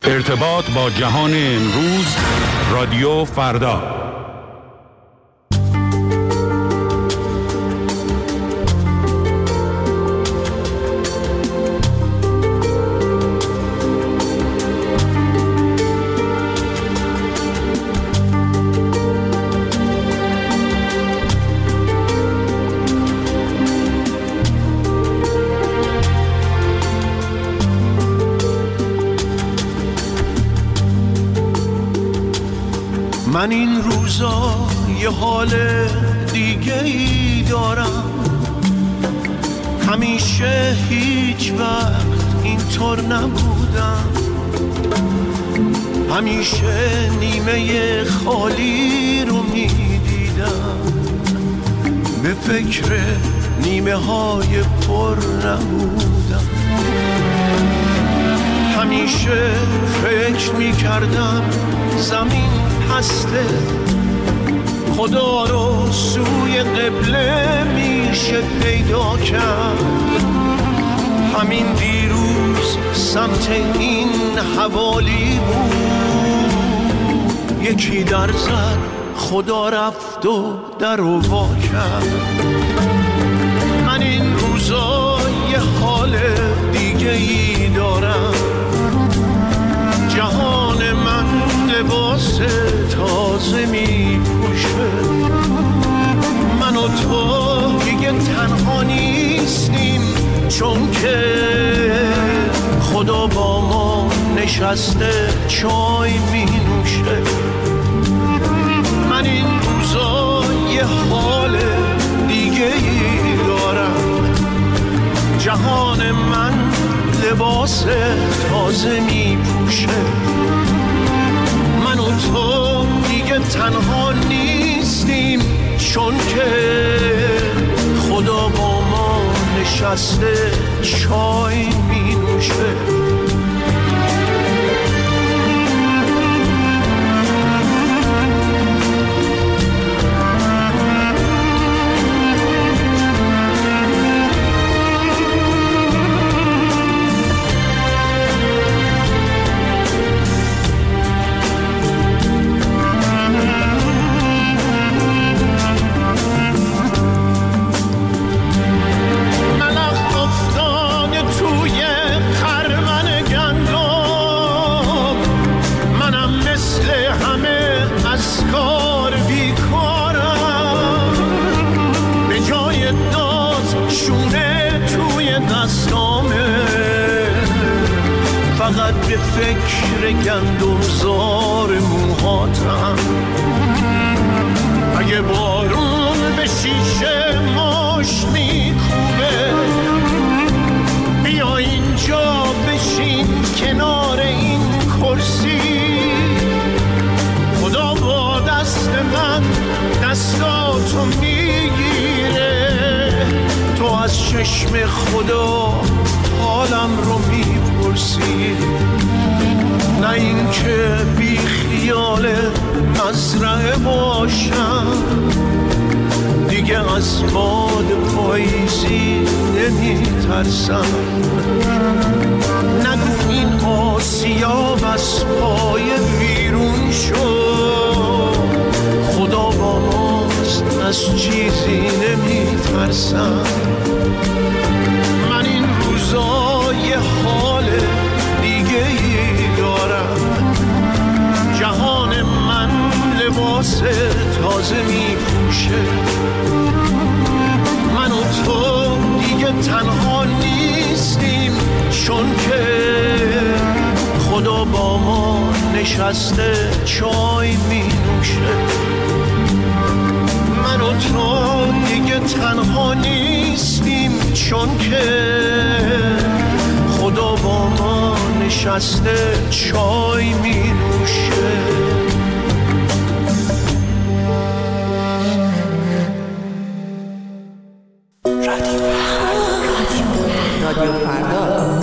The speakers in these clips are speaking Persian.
ارتباط با جهان امروز، رادیو فردا. من این روزا یه حال دیگه ای دارم، همیشه هیچ وقت اینطور نبودم، همیشه نیمه خالی رو میدیدم، به فکر نیمه های پر نبودم، همیشه فکر میکردم زمین هسته، خدا رو سوی قبله میشه پیدا کرد، همین دیروز سمت این حوالی بود، یکی در زد خدا رفت و در رو وا کرد. من این روزا یه حال دیگه ای دارم، جهان من لباس تازه می پوشه، من و تو دیگه تنها نیستیم، چون که خدا با ما نشسته چای می نوشه. من این روزا یه حال دیگه ای دارم، جهان من لباس تازه می پوشه، من و تو دیگه تنها نیستیم، چون که خدا با ما نشسته چای می نوشه. فقط به فکر گندمزار موهاتم، اگه بارون به شیشه ماش میکوبه، بیا اینجا بشین کنار این کرسی، خدا با دست من دستاتو میگیره، تو از چشم خدا حالم رو میپرسی، نه این که بی خیال مزرعه باشم، دیگه از باد پاییزی نمیترسم، نگو این آسیاب از پای بیرون شد، خدا با ماست از چیزی نمیترسم. من این روزا یه حال دیگه ای دارم، جهان من لباس تازه می پوشه، من و تو دیگه تنها نیستیم، چون که خدا با ما نشسته چای می نوشه. من و تو دیگه تنها نیستیم، چون که خدا با ما نشسته چای می نوشه. رادیو فردا.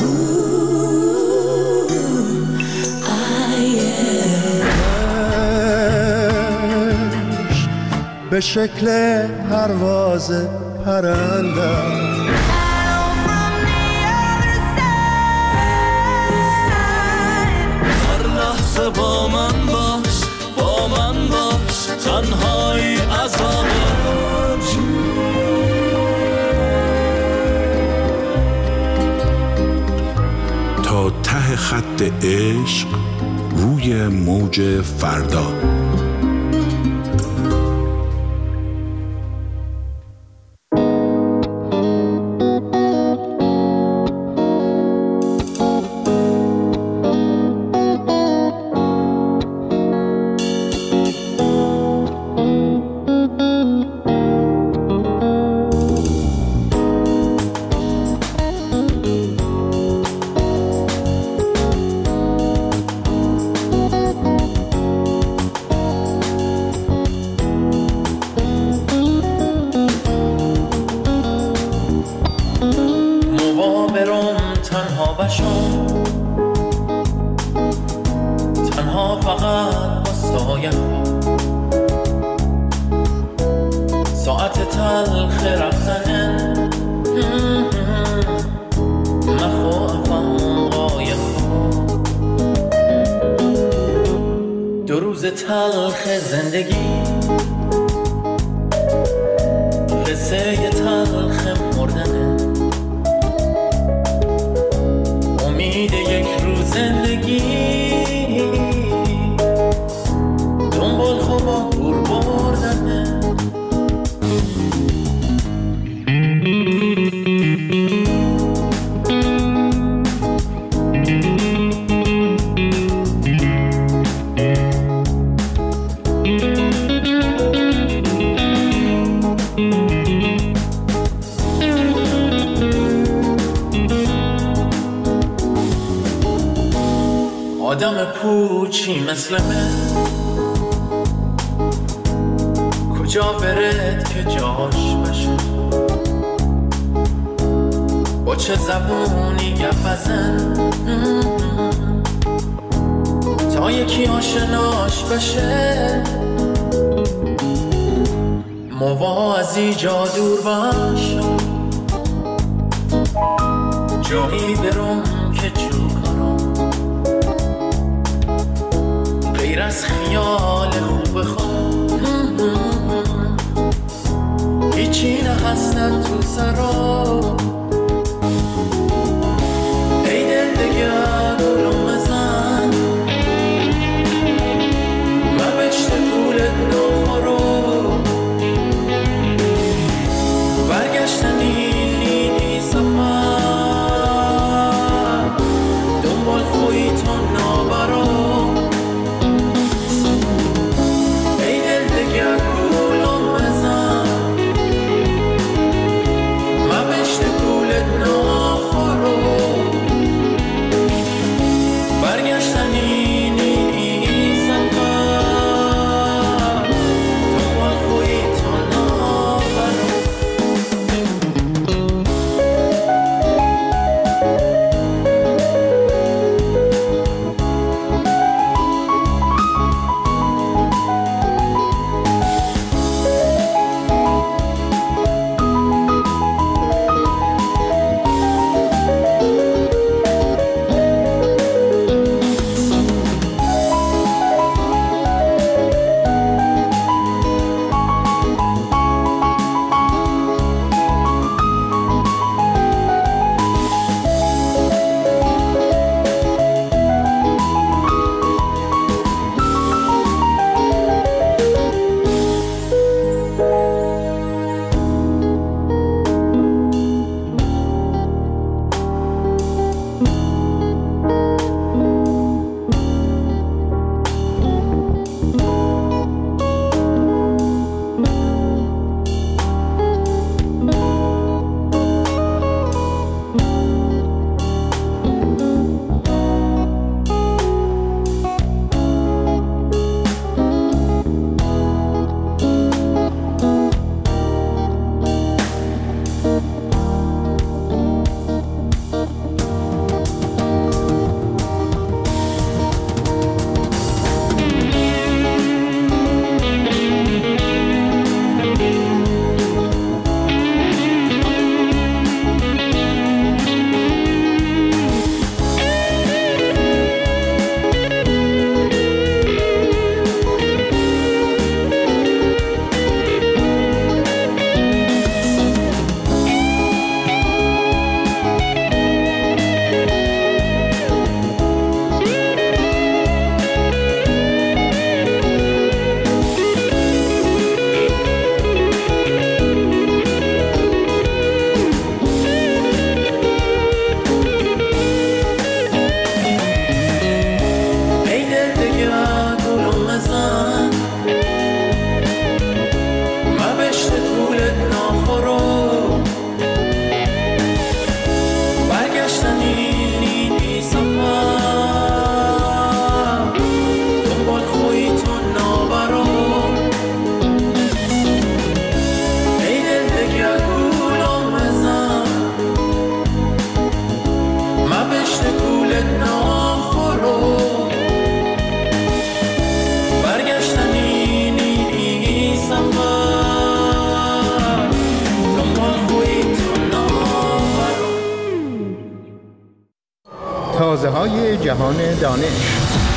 به شکل پرواز پرنده لحظه با من باش، با من باش، تنهایی عذابه. تا ته خط عشق روی موج فردا. تنها فقط باستای ساعت تلخ رفتن مخوافم قایق دو روز تلخ زندگی، قصه تلخ مردنه، امید یک روز زندگی، دنبال خوابا گور بردنه. آدم پوچی مثل من کجا برد که جاش بشه، با چه زبونی گفزن تا یکی آشناش بشه، موازی جا دور باش، جایی برم که چوکارم غیر از خیال خوب خود هیچی نهستن تو سرا. ای دل دگر گلوم بزن، مبشت پولت نخورو، برگشتنی نی سفر، دنبال خوی تا نابرو. رازهای جهان دانش.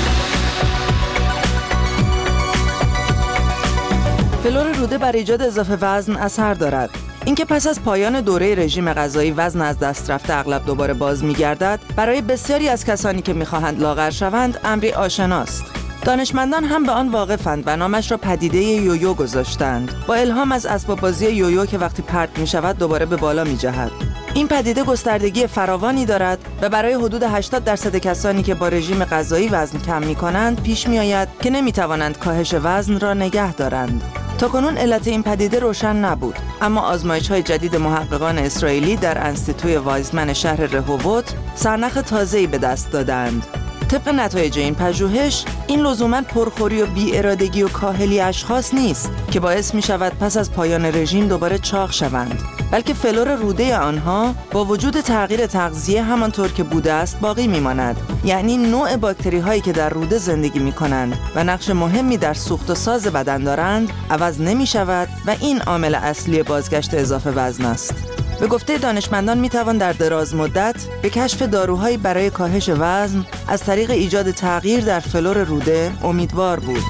فلور روده بر ایجاد اضافه وزن اثر دارد. اینکه پس از پایان دوره رژیم غذایی وزن از دست رفته اغلب دوباره باز می‌گردد، برای بسیاری از کسانی که می‌خواهند لاغر شوند امری آشناست. دانشمندان هم به آن واقفند و نامش را پدیده یویو گذاشتند، با الهام از اسباب بازی یویو که وقتی پرت می‌شود دوباره به بالا می‌جهد. این پدیده گستردگی فراوانی دارد و برای حدود 80% کسانی که با رژیم غذایی وزن کم می‌کنند پیش می‌آید که نمی‌توانند کاهش وزن را نگه دارند. تاکنون علت این پدیده روشن نبود، اما آزمایش‌های جدید محققان اسرائیلی در انستیتوی وایزمن شهر رهووت سرنخ تازه‌ای به دست دادند. طبق نتایج این پژوهش، این لزوماً پرخوری و بی‌ارادگی و کاهلی اشخاص نیست که باعث می‌شود پس از پایان رژیم دوباره چاق شوند، بلکه فلور روده آنها با وجود تغییر تغذیه همانطور که بوده است باقی می‌ماند. یعنی نوع باکتری‌هایی که در روده زندگی می‌کنند و نقش مهمی در سوخت و ساز بدن دارند عوض نمی‌شود و این عامل اصلی بازگشت اضافه وزن است. به گفته دانشمندان میتوان در دراز مدت به کشف داروهایی برای کاهش وزن از طریق ایجاد تغییر در فلور روده امیدوار بود.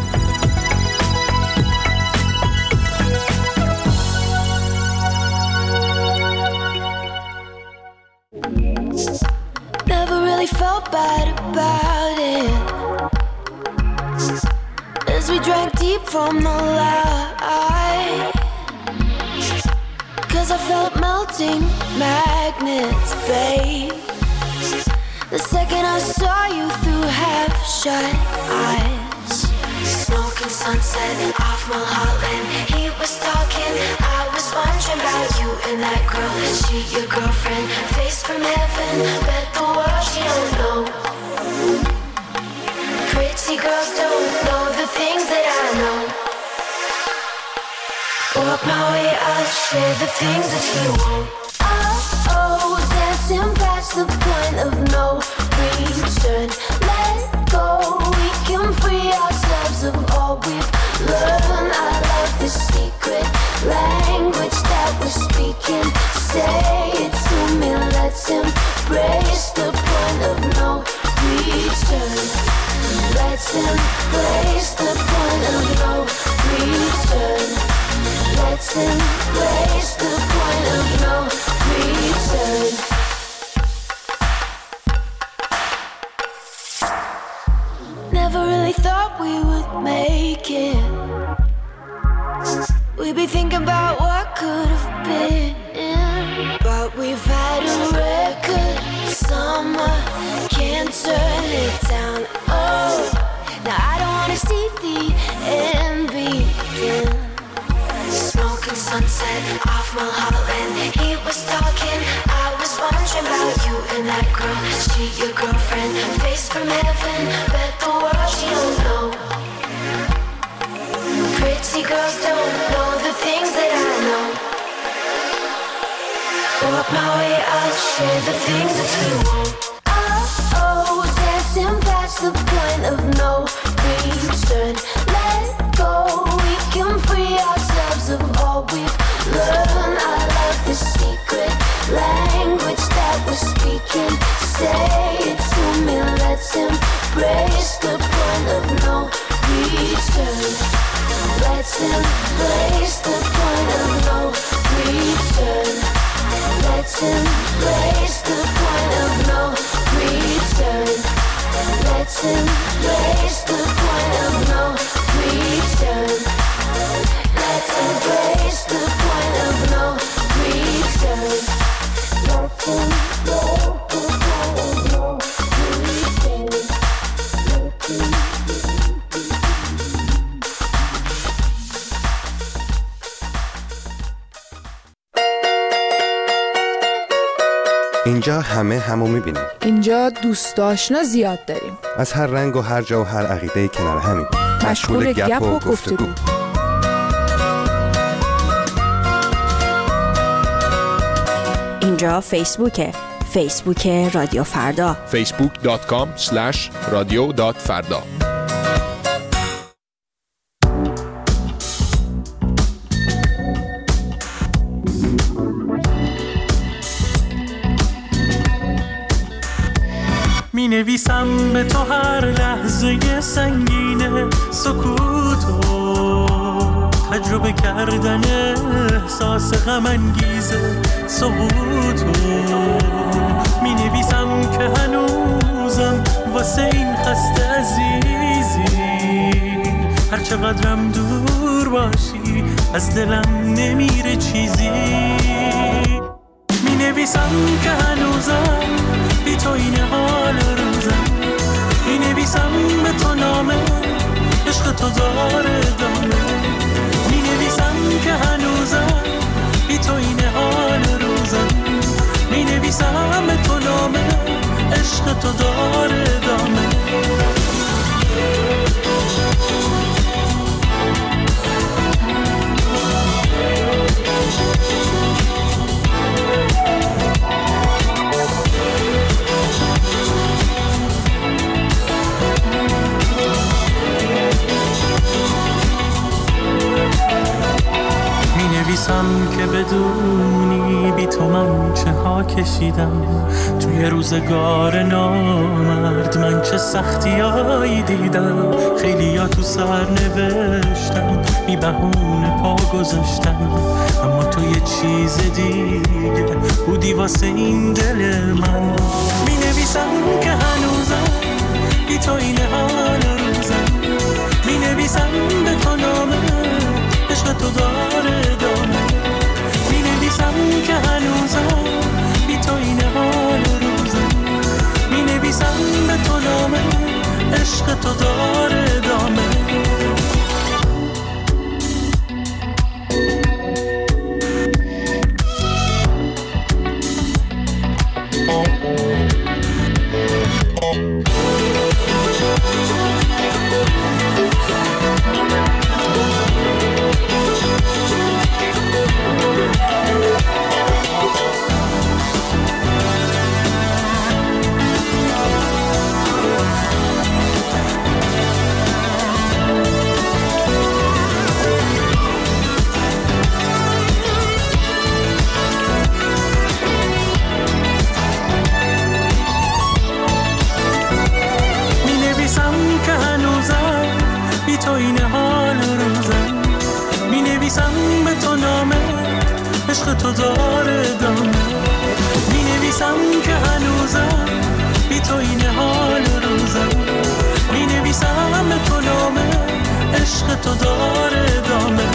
Never really felt bad about it as we drank deep from the light. 'Cause I felt melting magnets, babe. The second I saw you through half-shut eyes. Smoking sunset off Mulholland. He was talking, I was wondering about you and that girl. She your girlfriend, face from heaven. Bet the world she don't know. Pretty girls don't know the things that I know. Walk my way, I'll share the things that you won't. Oh, dancing past the point of no return. Let go, we can free ourselves of all we've learned. I love the secret language that we're speaking. Say it to me, let's embrace the point of no return. Let's embrace the point of no return. Let's embrace the point of no return. Never really thought we would make it. We'd be thinking about what could have been, but we've had a record summer, can't turn it down. Oh, now I don't wanna see the end begin. Smoking sunset off Mulholland. He was talking, I was wondering about you and that girl. She your girlfriend, face from heaven. Bet the world she don't know. Pretty girls don't know the things that I know. Walk my way, I'll share the things that you won't. Oh, dancing past the point of no return. Let go, we can free ourselves of all we've learned. I love the secret language that we're speaking. Say it to me, let's embrace the point of no return. Let's embrace the point of no return. Let's embrace the point of no return. Let's embrace the point of no return. Let's embrace the point of no return. Let's embrace the point of no return. اینجا همه همو میبینیم. اینجا دوست آشنا زیاد داریم. از هر رنگ و هر جا و هر عقیده کنار همیم. مشغول گپ و گفتگو. اینجا فیسبوکه. فیسبوک رادیو فردا. facebook.com/radio.farda. می نویسم نویسم به تو هر لحظه سنگین سکوتو، تجربه کردن احساس غم انگیز سقوطو. می نویسم که هنوزم واسه این خسته عزیزی، هر چقدرم دور باشی از دلم نمیره چیزی. می نویسم که هنوزم بی تو این حال روزم، می نویسم به تو نامه عشق تو داره دامه. می نویسم که هنوزم بی تو این حال روزم، می نویسم به تو نامه عشق تو داره دامه. نویسم که بدونی بی تو من چه ها کشیدم، توی روزگار نامرد من چه سختیایی دیدم. خیلی ها تو سر نوشتم بی بهونه پا گذاشتم، اما تو یه چیز دیگه بودی واسه این دل من. می نویسم که هنوزم بی تو این حال روزم، می نویسم به تو نامه عشق تو داره دامه. می نویسم که هنوزم بی تو این حال روزم، می نویسم به تو نامه عشق تو داره دامه. تو این حال روزم، می نویسم به تو نامه عشق تو داره دامه. می نویسم که هنوزم بی تو این حال روزم، می نویسم به تو نامه عشق تو داره دامه.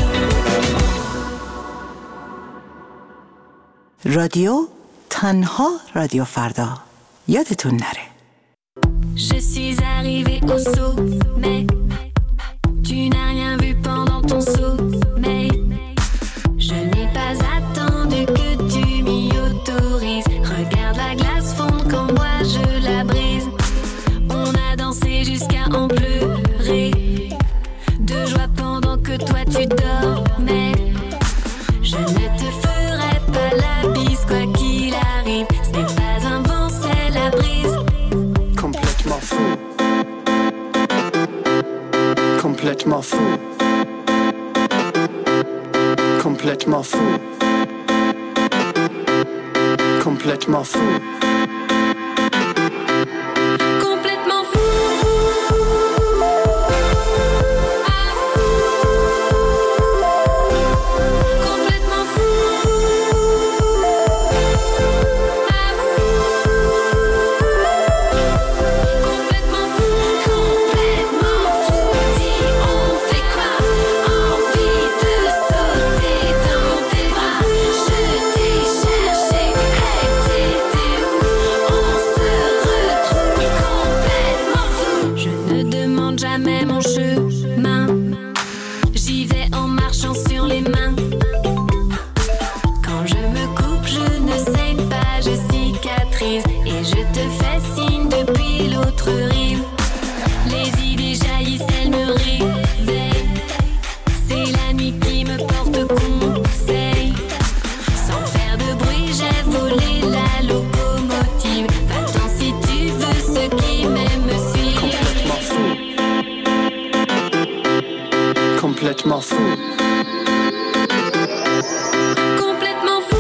رادیو تنها رادیو فردا، یادتون نره. Je suis arrivée au sommet. Tu n'as rien vu pendant ton sommeil. Je n'ai pas attendu que tu m'y autorises. Regarde la glace fondre quand moi je la brise. On a dansé jusqu'à en pleurer de joie pendant que toi tu dormais. Je ne te ferai pas la bise quoi qu'il arrive. Ce n'est pas un vent, c'est la brise. Complètement fou. Complètement fou. Complètement fou. Complètement fou. Complètement fou. Complètement fou. Complètement fou. Complètement fou. Dis on fait quoi? Envie de sauter dans tes bras. Je t'ai cherché, hey t'étais où? On se retrouve complètement fou. Je ne demande jamais mon chemin. J'y vais en marchant sur les mains. Quand je me coupe, je ne saigne pas, je cicatrise. Et je te fais signe depuis l'autre rive. Les idées jaillissent, elles me réveillent. C'est la nuit qui me porte conseil. Sans faire de bruit, j'ai volé la locomotive. Va-t'en si tu veux, ceux qui m'aiment me suivent. Complètement fou. Complètement fou. Complètement fou.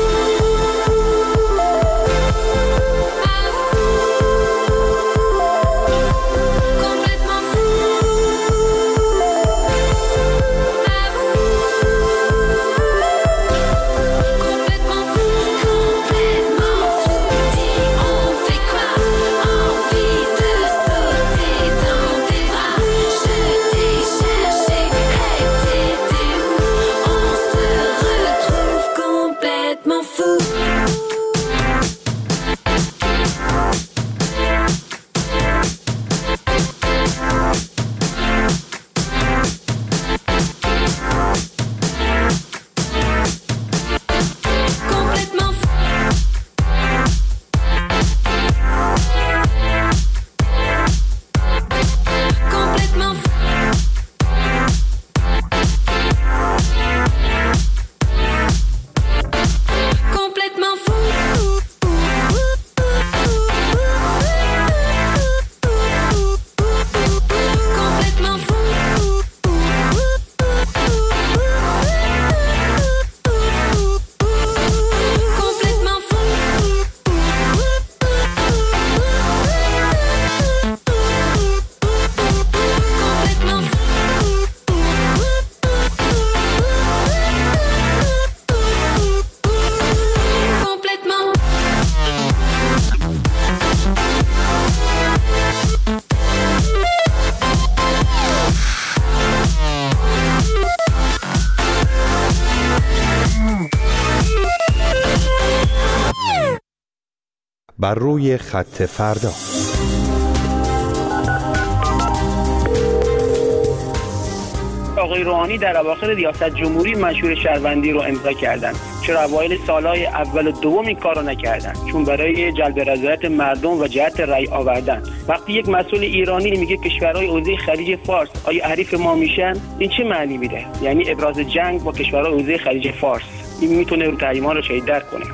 بر روی خط فردا. آقای روحانی در اواخر ریاست جمهوری منشور شهروندی رو امضا کردند. چرا اوایل سالهای اول و دوم این کارو نکردن؟ چون برای جلب رضایت مردم و جهت رأی آوردن. وقتی یک مسئول ایرانی میگه کشورهای حوزه خلیج فارس آیا حریف ما میشن، این چه معنی میده؟ یعنی ابراز جنگ با کشورهای حوزه خلیج فارس. این میتونه رو تحریم‌ها رو شدیدتر کنه.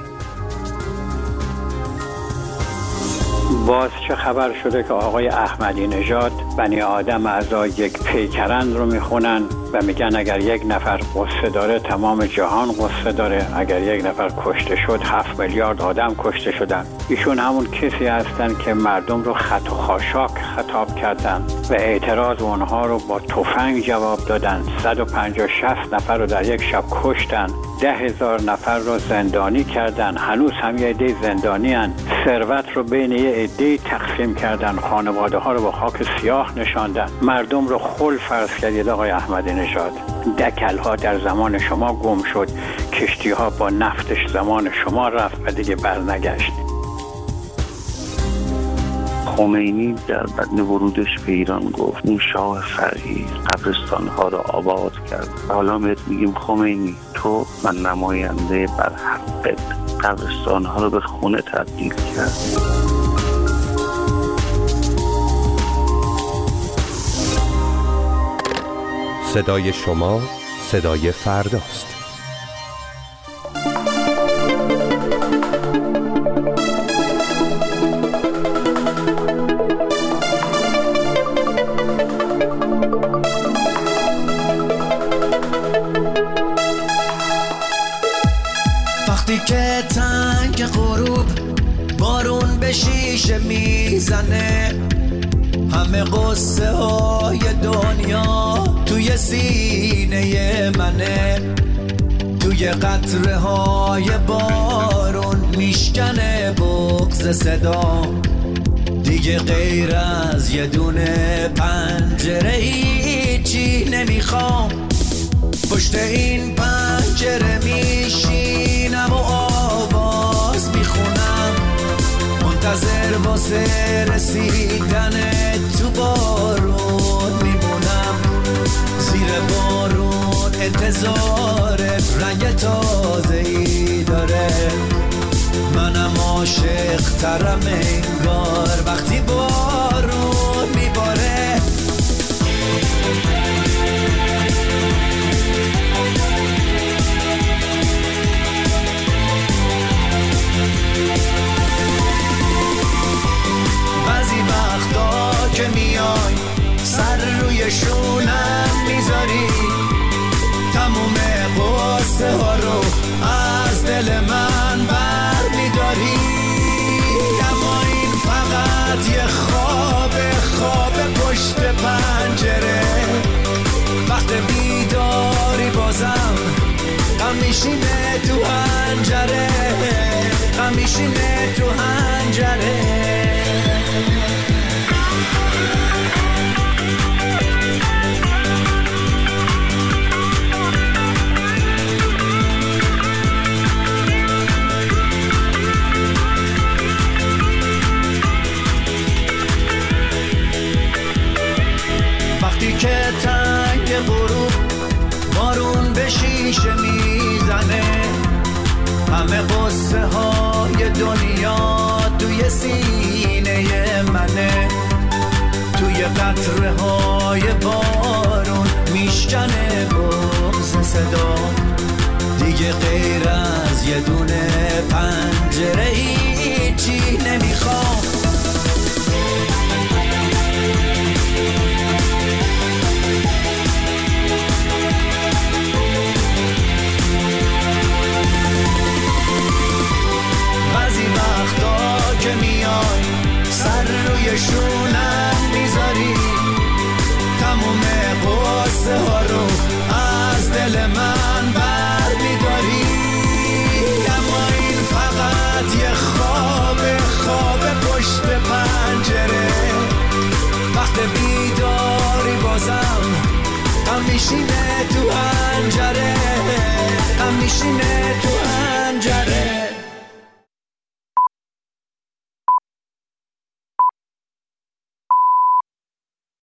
باز چه خبر شده که آقای احمدی نژاد بنی آدم اعضای یک پیکرند رو میخونن و میگن اگر یک نفر قصه داره تمام جهان قصه داره، اگر یک نفر کشته شد 7 میلیارد آدم کشته شدن. ایشون همون کسی هستن که مردم رو خط و خاشاک خطاب کردن و اعتراض اونها رو با تفنگ جواب دادن. 150-60 نفر رو در یک شب کشتن، 10,000 نفر رو زندانی کردن، هنوز هم یه عده زندانی هن. ثروت رو بین یه عده تقسیم کردن، خانواده ها رو با خاک سیاه نشاندن، مردم رو خل فرض کردید. آقای احمدی نژاد، دکل ها در زمان شما گم شد، کشتی ها با نفتش زمان شما رفت و دیگه برنگشت. خمینی در بدن ورودش به ایران گفت اون شاه فرعی قبرستان ها رو آباد کرد. حالا بهت میگیم خمینی تو من نماینده بر حقت قبرستان ها رو به خونه تبدیل کرد. صدای شما صدای فرداست. وقتی که تنگ غروب بارون به شیشه میزنه، همه قصه های دنیا توی سینه منه، توی قطره های بارون میشکنه بغض صدا، دیگه غیر از یه دونه پنجره هیچی نمیخوام. پشت این پنجره میشینم و آواز میخونم، منتظر واسه رسیدن تو بارون میمونم. زیر بارون انتظار رنگ تازه‌ای داره، منم عاشق ترم انگار وقتی بارون میباره. بعضی وقتا که میای سر روی شونم میذاری، تموم قصه ها رو از دل من بر میداری. اما این فقط یه خواب پشت پنجره، وقت بیداری بازم غم میشینه تو حنجره، غم میشینه تو حنجره. وقتی که تنگ غروب بارون به شیشه میزنه، همه قصه های دنیا توی سینه منه، توی قطره های بارون میشکنه بغض صدا، دیگه غیر از یه دونه پنجره هیچی نمیخوام. بعضی وقتا که میای سر روی شونم میذاری، تموم قصه ها رو از دل من بر میداری. اما این فقط یه خواب پشت پنجره، وقت بیداری بازم غم میشینه تو حنجره، غم میشینه تو حنجره.